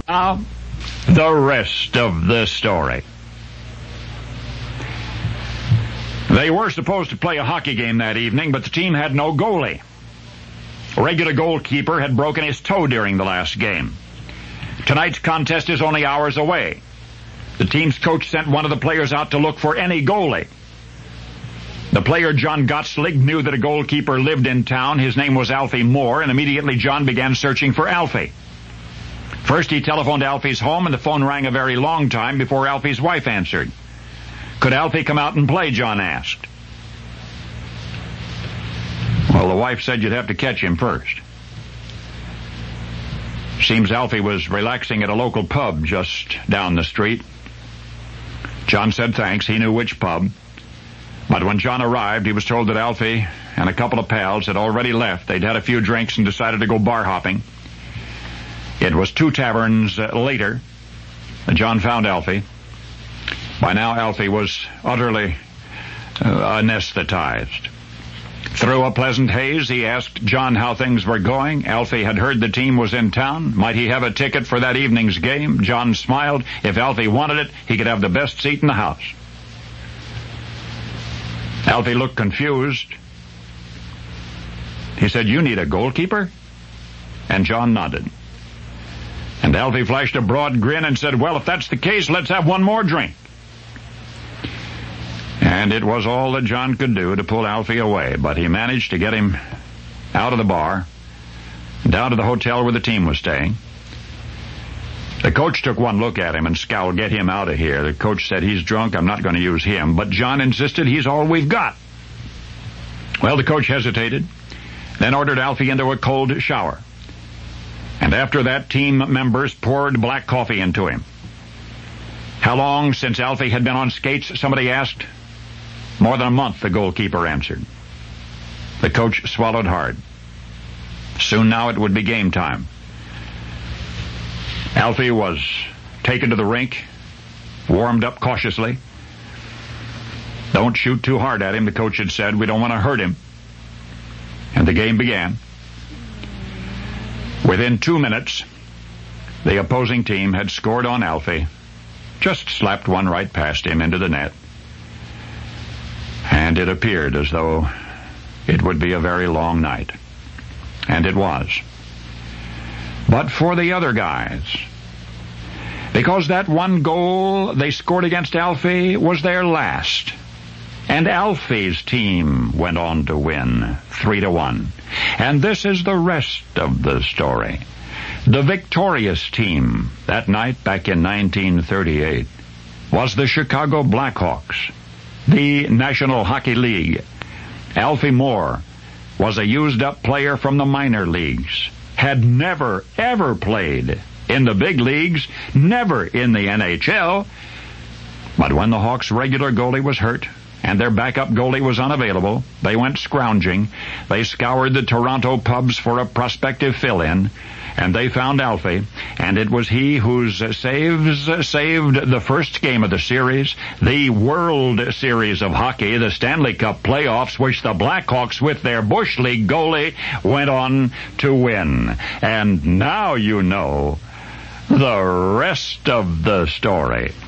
Now, the rest of the story. They were supposed to play a hockey game that evening, but the team had no goalie. A regular goalkeeper had broken his toe during the last game. Tonight's contest is only hours away. The team's coach sent one of the players out to look for any goalie. The player, John Gottslig, knew that a goalkeeper lived in town. His name was Alfie Moore, and immediately John began searching for Alfie. First, he telephoned Alfie's home, and the phone rang a very long time before Alfie's wife answered. Could Alfie come out and play, John asked. Well, the wife said you'd have to catch him first. Seems Alfie was relaxing at a local pub just down the street. John said thanks. He knew which pub. But when John arrived, he was told that Alfie and a couple of pals had already left. They'd had a few drinks and decided to go bar hopping. It was 2 taverns later that John found Alfie. By now, Alfie was utterly anesthetized. Through a pleasant haze, he asked John how things were going. Alfie had heard the team was in town. Might he have a ticket for that evening's game? John smiled. If Alfie wanted it, he could have the best seat in the house. Alfie looked confused. He said, "You need a goalkeeper?" And John nodded. And Alfie flashed a broad grin and said, "Well, if that's the case, let's have one more drink." And it was all that John could do to pull Alfie away, but he managed to get him out of the bar, down to the hotel where the team was staying. The coach took one look at him and scowled, "Get him out of here." The coach said, "He's drunk, I'm not going to use him." But John insisted he's all we've got. Well, the coach hesitated, then ordered Alfie into a cold shower. And after that, team members poured black coffee into him. How long since Alfie had been on skates, somebody asked. More than a month, the goalkeeper answered. The coach swallowed hard. Soon now it would be game time. Alfie was taken to the rink, warmed up cautiously. "Don't shoot too hard at him," the coach had said. "We don't want to hurt him." And the game began. Within 2 minutes, the opposing team had scored on Alfie, just slapped one right past him into the net. And it appeared as though it would be a very long night. And it was. But for the other guys, because that one goal they scored against Alfie was their last. And Alfie's team went on to win 3-1. And this is the rest of the story. The victorious team that night back in 1938 was the Chicago Blackhawks, the National Hockey League. Alfie Moore was a used-up player from the minor leagues, had never, ever played in the big leagues, never in the NHL. But when the Hawks' regular goalie was hurt and their backup goalie was unavailable, they went scrounging. They scoured the Toronto pubs for a prospective fill-in, and they found Alfie, and it was he whose saves saved the first game of the series, the World Series of Hockey, the Stanley Cup playoffs, which the Blackhawks, with their Bush League goalie, went on to win. And now you know the rest of the story.